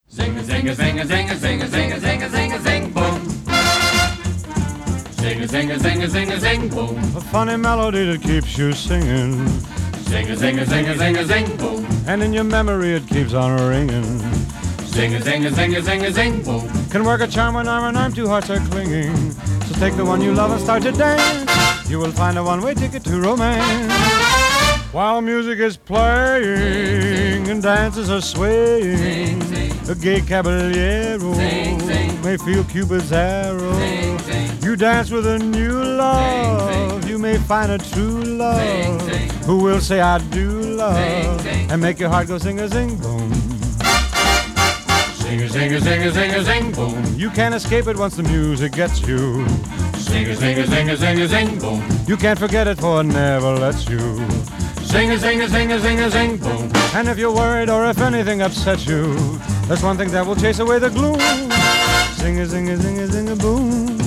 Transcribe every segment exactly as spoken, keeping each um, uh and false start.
Zing a zing a zing a zing a zing a zing a zing a zing a zing boom. Zing a zing a zing a zing a zing boom. A funny melody that keeps you singing. Zing a zing a zing a zing a zing boom. And in your memory it keeps on ringing. Zing a zing a zing a zing a zing boom. Can work a charm when arm in arm two hearts are clinging. So take the one you love and start to dance. You will find a one-way ticket to romance. While music is playing and dances are swaying, a gay caballero may feel Cupid's arrow. You dance with a new love, you may find a true love who will say I do love and make your heart go sing-a-zing-boom. Sing a zing a zing a zing a zing boom. You can't escape it once the music gets you. Sing a zing a zing a zing a zing boom. You can't forget it for it never lets you. Sing a zing a zing a zing a zing boom. And if you're worried or if anything upsets you, there's one thing that will chase away the gloom. Sing a zing a zing a zing a boom.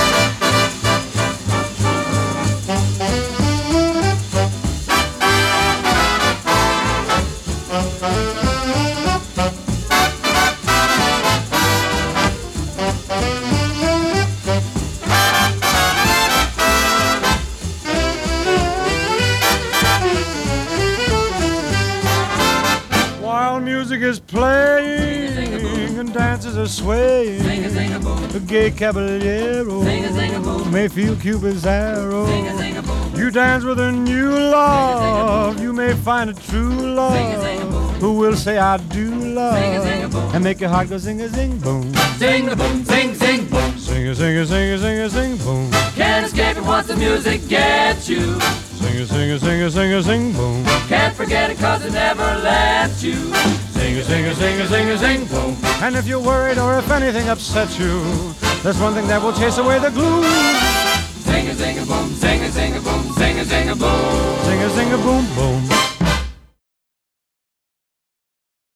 While music is playing and dances are swaying, a gay caballero may feel Cupid's arrow. You dance with a new love, you may find a true love who will say I do love and make your heart go sing-a-zing-boom. Zing a boom, zing zing boom. Sing-a-sing-a-sing-a-sing-a-zing-boom. Can't escape it once the music gets you. Sing-a-sing-a-sing-a-sing-a-zing-boom. Can't forget it cause it never lets you. Sing a sing a sing a sing a zing boom. And if you're worried or if anything upsets you, there's one thing that will chase away the gloom. Sing a sing a boom, sing a sing a boom, sing a sing a boom. Sing-a-sing-a-boom-boom.